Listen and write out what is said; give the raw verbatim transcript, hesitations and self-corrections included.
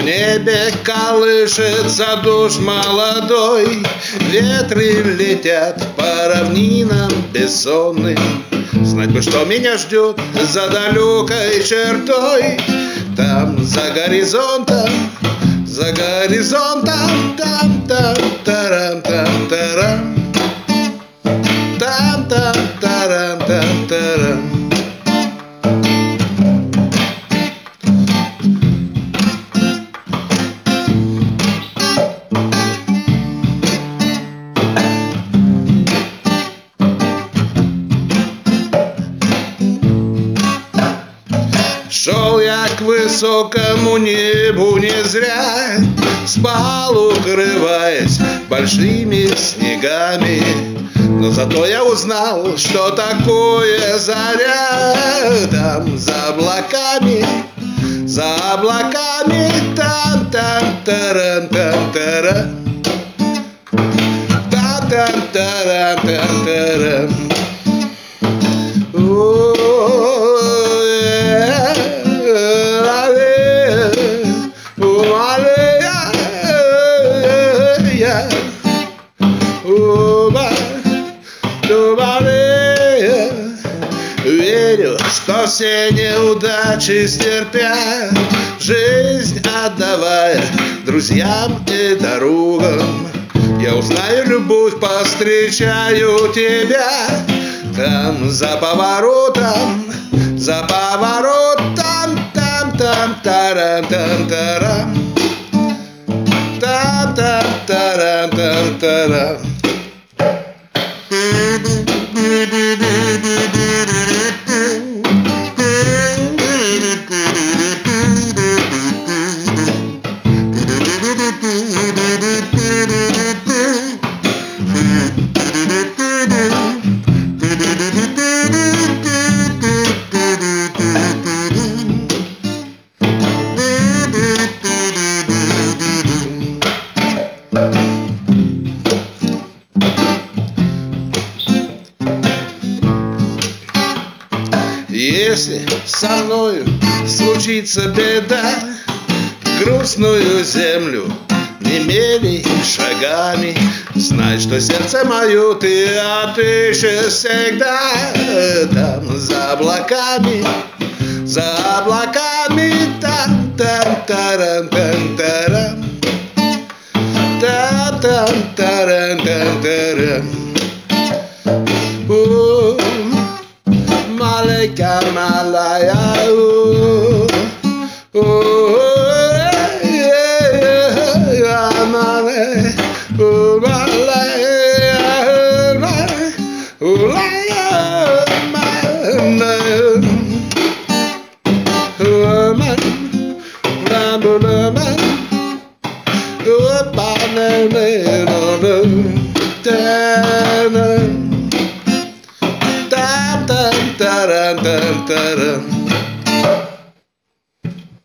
В небе колышется душ молодой, ветры летят по равнинам бессонным. Знать бы, что меня ждет за далекой чертой. Там за горизонтом, за горизонтом, там там тарам там тарам, там там тарам там тарам. Шел я к высокому небу не зря, спал, укрываясь большими снегами. Но зато я узнал, что такое заря. Там за облаками, за облаками, там там тарам там тарам, там там тарам там тарам. Верю, что все неудачи стерпя, жизнь отдавая друзьям и дорогам, я узнаю любовь, повстречаю тебя. Там за поворотом, за поворотом, там там тарам там тарам, там там тарам там тарам. Если со мною случится беда, грустную землю не мерей шагами, знай, что сердце мое ты отыщешь всегда. Там за облаками, за облаками, там там тарам там тарам, там там тарам там тарам. Malaya, Malaya, oh, oh, yeah, yeah, Malaya, oh, Malaya, oh, Malaya, man, oh, man, man, man, oh, banana, no, no, no. Taram, taram, taram.